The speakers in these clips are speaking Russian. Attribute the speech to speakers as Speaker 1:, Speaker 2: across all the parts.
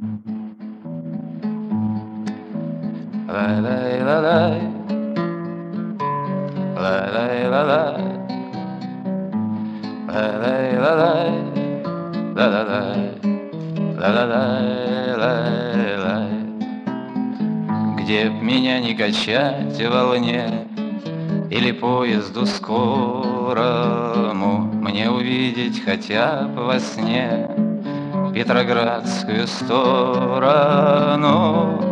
Speaker 1: Ла-лай-ла-лай, ла-лай-ла-лай, ла-лай-ла-лай, ла-ла-лай, ла-ла-лай-лай-лай. Где б меня не качать в волне или поезду скорому, мне увидеть хотя бы во сне Петроградскую сторону.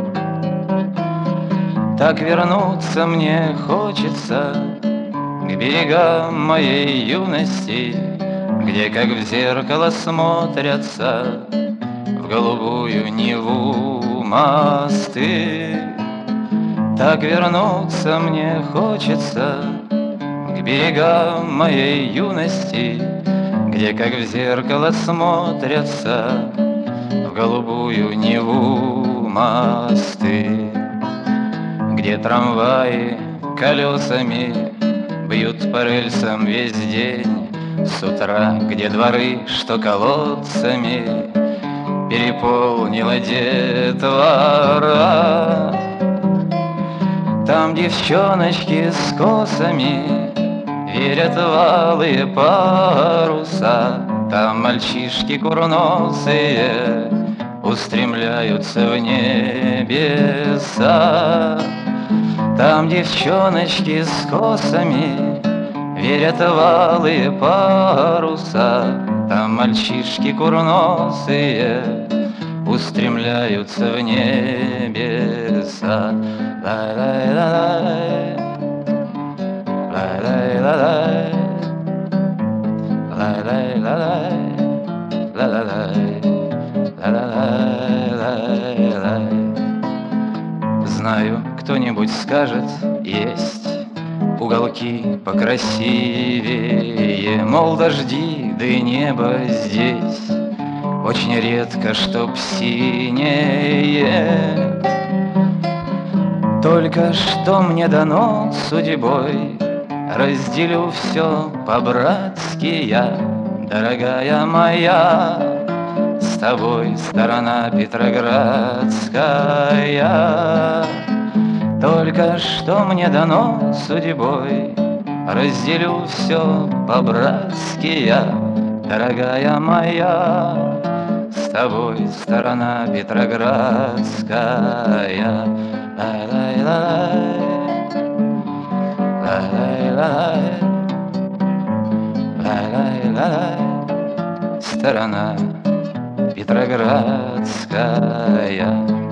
Speaker 1: Так вернуться мне хочется к берегам моей юности, где, как в зеркало, смотрятся в голубую Неву мосты. Так вернуться мне хочется к берегам моей юности, где, как в зеркало, смотрятся в голубую Неву мосты. Где трамваи колесами бьют по рельсам весь день с утра, где дворы, что колодцами переполнила детвора. Там девчоночки с косами верят в алые паруса, там мальчишки курносые устремляются в небеса. Там девчоночки с косами верят в алые паруса, там мальчишки курносые устремляются в небеса. Лай-лай-лай, лай-лай-лай, лай-лай-лай, ла-ла-лай, ла-ла-лай-лай-лай. Знаю, кто-нибудь скажет, есть уголки покрасивее, мол, дожди, да и небо здесь очень редко, чтоб синее. Только что мне дано судьбой, разделю все по-братски я, дорогая моя, с тобой сторона Петроградская. Только что мне дано судьбой, разделю все по-братски я, дорогая моя, с тобой сторона Петроградская. Лай-лай-лай, лай-лай-лай, лай-лай-лай, сторона Петроградская.